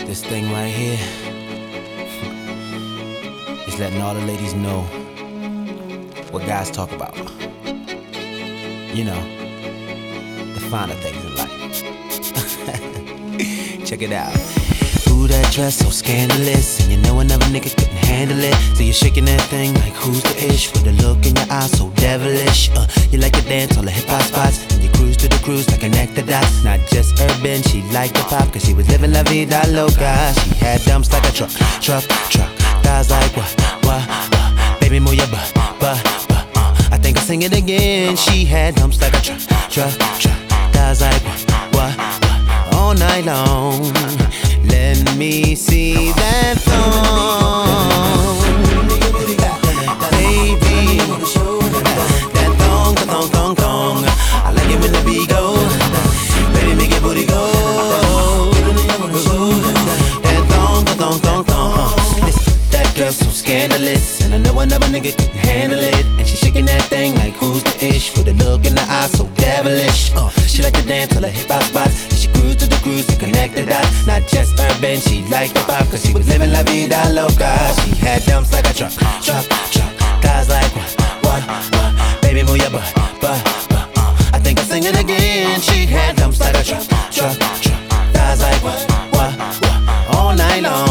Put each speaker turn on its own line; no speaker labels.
This thing right here is letting all the ladies know what guys talk about. You know, the finer things in life. Check it out. Ooh, that dress so scandalous, and you know another nigga couldn't handle it. So you're shaking that thing like who's the ish, with a look in your eyes so devilish. You like to dance on the hip-hop spots, and you cruise to the cruise like an dots. Not just urban, she liked the pop, cause she was living la vida loca. She had dumps like a truck. Thighs like what? Baby, move your butt. I think I'll sing it again. She had dumps like a truck. Thighs like what? All night long. Let me see that thong, baby. That thong. I like it when the beat go. Baby, make your booty go. That thong. Listen, that girl so scandalous, and I know another nigga can handle it. And she shaking that thing like who's the ish, with a look in the eye so devilish. She like to dance till the hip-hop spots. She cruise to the cruise to connect the dots. Not just urban, she liked the pop, cause she was living la vida loca. She had dumps like a truck. Guys like what? Baby, move your butt. I think I'll sing it again. She had dumps like a truck. Guys like what? All night long.